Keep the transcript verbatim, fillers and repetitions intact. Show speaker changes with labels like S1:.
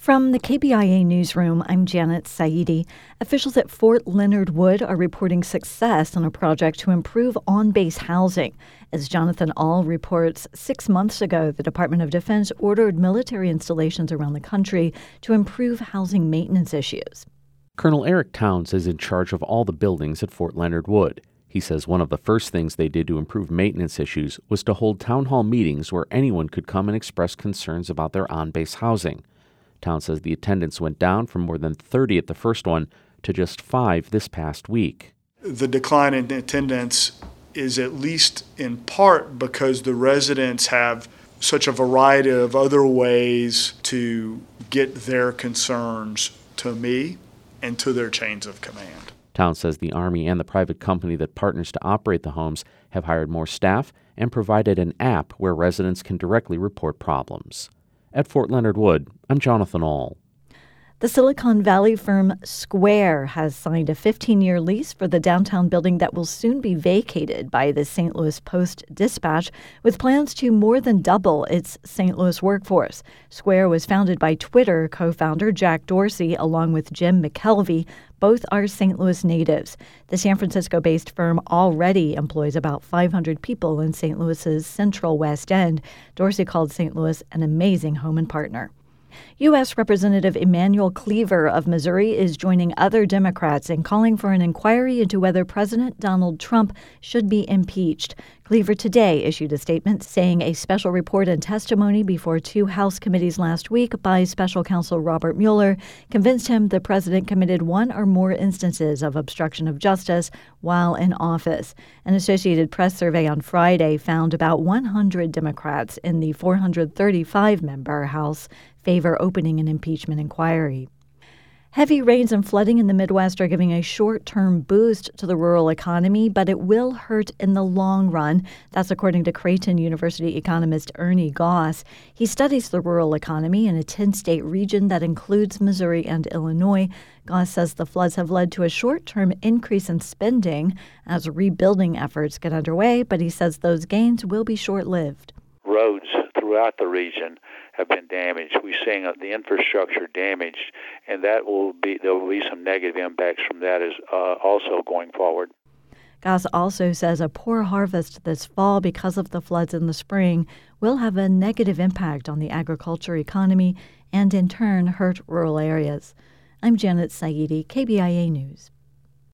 S1: From the K B I A newsroom, I'm Janet Saidi. Officials at Fort Leonard Wood are reporting success on a project to improve on-base housing. As Jonathan Ahl reports, six months ago, the Department of Defense ordered military installations around the country to improve housing maintenance issues.
S2: Colonel Eric Towns is in charge of all the buildings at Fort Leonard Wood. He says one of the first things they did to improve maintenance issues was to hold town hall meetings where anyone could come and express concerns about their on-base housing. Towns says the attendance went down from more than thirty at the first one to just five this past week.
S3: The decline in attendance is at least in part because the residents have such a variety of other ways to get their concerns to me and to their chains of command.
S2: Towns says the Army and the private company that partners to operate the homes have hired more staff and provided an app where residents can directly report problems. At Fort Leonard Wood, I'm Jonathan Ahl.
S1: The Silicon Valley firm Square has signed a fifteen-year lease for the downtown building that will soon be vacated by the Saint Louis Post-Dispatch, with plans to more than double its Saint Louis workforce. Square was founded by Twitter co-founder Jack Dorsey along with Jim McKelvey. Both are Saint Louis natives. The San Francisco-based firm already employs about five hundred people in Saint Louis's Central West End. Dorsey called Saint Louis an amazing home and partner. U S. Representative Emanuel Cleaver of Missouri is joining other Democrats in calling for an inquiry into whether President Donald Trump should be impeached. Cleaver today issued a statement saying a special report and testimony before two House committees last week by special counsel Robert Mueller convinced him the president committed one or more instances of obstruction of justice while in office. An Associated Press survey on Friday found about one hundred Democrats in the four hundred thirty-five member House favor opening an impeachment inquiry. Heavy rains and flooding in the Midwest are giving a short-term boost to the rural economy, but it will hurt in the long run. That's according to Creighton University economist Ernie Goss. He studies the rural economy in a ten-state region that includes Missouri and Illinois. Goss says the floods have led to a short-term increase in spending as rebuilding efforts get underway, but he says those gains will be short-lived.
S4: Roads throughout the region have been damaged. We're seeing the infrastructure damaged, and that will be there will be some negative impacts from that as uh, also going forward.
S1: Goss also says a poor harvest this fall because of the floods in the spring will have a negative impact on the agriculture economy and in turn hurt rural areas. I'm Janet Saidi, K B I A News.